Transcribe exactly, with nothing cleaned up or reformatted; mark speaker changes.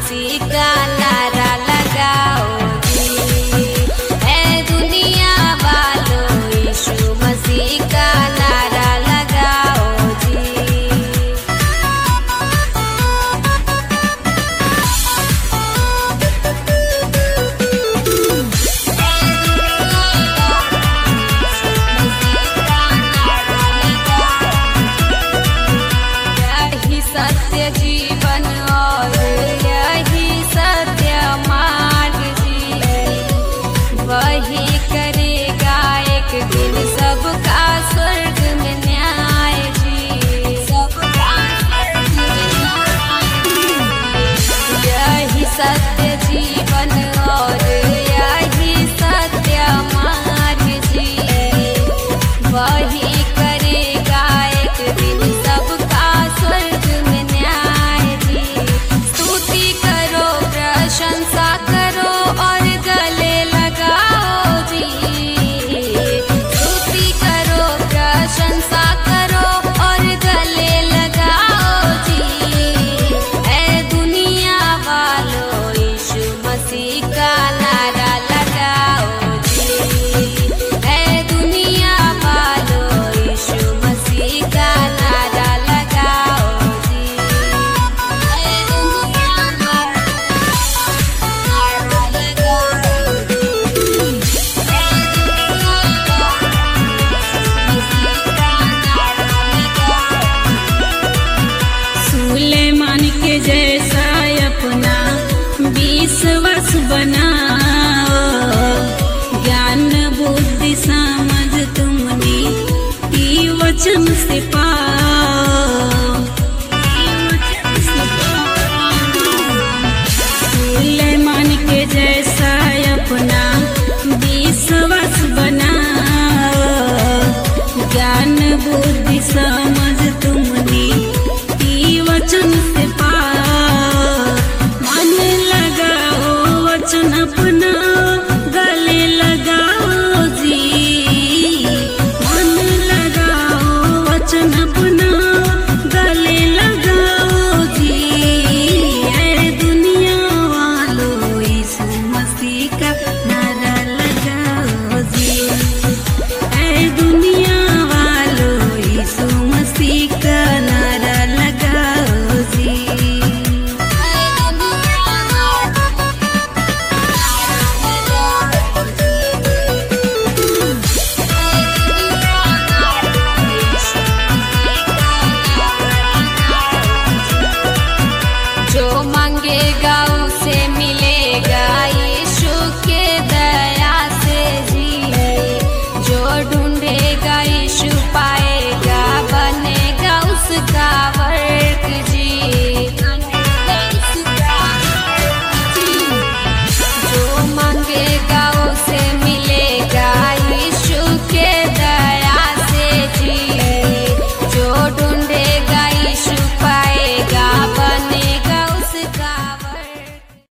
Speaker 1: मसीह का नारा लगाओ जी। ऐ दुनिया वालों यीशु मसीह का नारा लगाओ जी। यही सत्य जीवन और यही सत्य मार्ग जी, वही करेगा एक दिन सबका स्वर्ग में न्याय जी, सबका स्वर्ग में न्याय। यही सत्य जीवन और यही सत्य मार्ग जी, वही करेगा एक दिन सबका स्वर्ग में न्याय जी। स्तुति करो, प्रशंसा करो और गले लगाओ जी। स्तुति करो, प्रशंसा करो और गले लगाओ जी। ऐ दुनिया वालों यीशु मसीह का नारा लगाओ जी। ऐ दुनिया वालों यीशु मसीह का नारा लगाओ जी। ऐ दुनिया वालों नारा लगाओ जी। ऐ दुनिया वालों मसीह का नारा लगाओ।
Speaker 2: सुलेमान के जैसा अपना विश्वास बनाओ, ज्ञान बुद्धि समझ तुमने ई वचन से पाओ, ई वचन से पाओ। सुलेमान के जैसा अपना विश्वास बनाओ, ज्ञान बुद्धि समझ तुमने ई वचन से पाओ। मन लगाओ, वचन अपना गले लगाओ जी। मन लगाओ, वचन अपना गले लगाओ जी। ऐ दुनिया वालों यीशु मसीह का नारा लगाओ जी। ऐ दुनिया वालों यीशु मसीह का नारा लगाओ जी।
Speaker 1: जो मांगेगा